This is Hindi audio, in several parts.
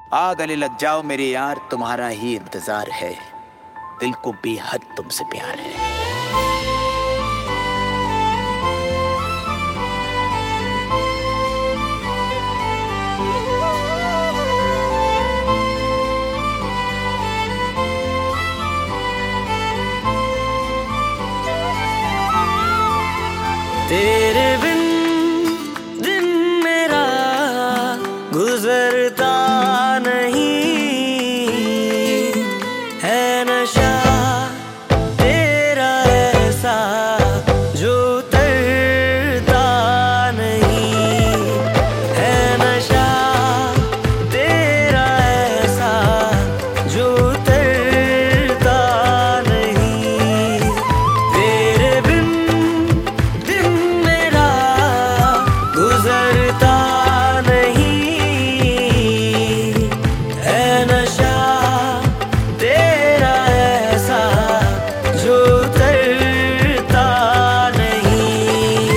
आ गले लग जाओ मेरे यार, तुम्हारा ही इंतजार है, दिल को बेहद तुमसे प्यार है। तेरे बिन दिन मेरा गुजरता नहीं है, नशा तेरा ऐसा जो उतरता नहीं है, नशा तेरा ऐसा जो उतरता नहीं। तेरे बिन गुजरता नहीं है, नशा तेरा ऐसा जो उतरता नहीं।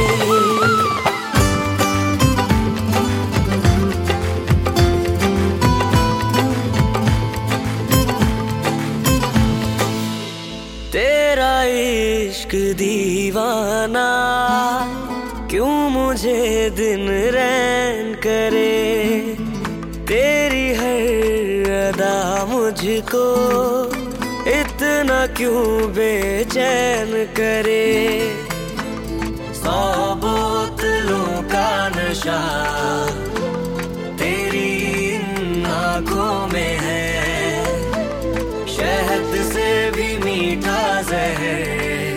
तेरा इश्क दीवाना क्यों मुझे दिन रैन करे, तेरी हर अदा मुझको इतना क्यों बेचैन करे। 100 बोतलों का नशा तेरी इन आँखों में है, शहद से भी मीठा जहर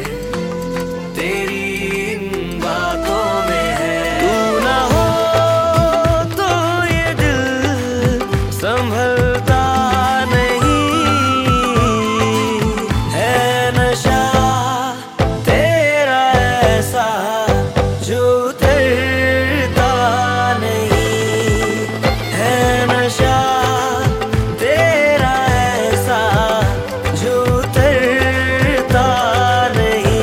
संभलता नहीं है, नशा तेरा ऐसा जो उतरता नहीं है, नशा तेरा ऐसा जो उतरता नहीं।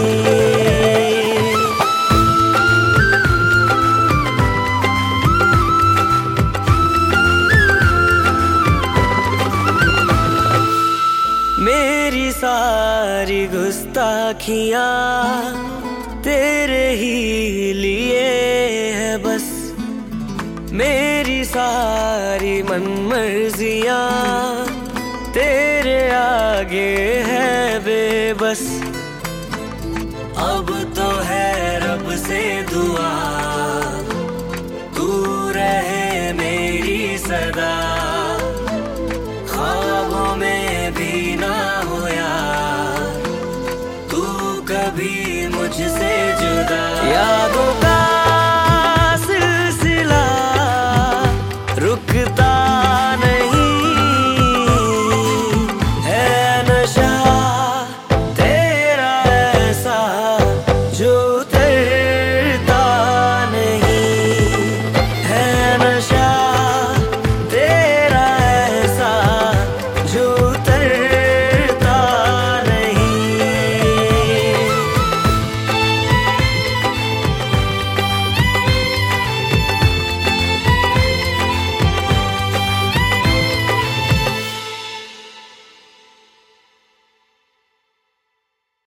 मेरी सारी गुस्ताखियाँ तेरे ही लिए है बस, मेरी सारी मनमर्जियाँ तेरे आगे है बेबस। अब तो है रब से दुआ, तू रहे मेरी सदा, ख्वाबों में भी ना होया तू कभी मुझसे जुदा। यादों का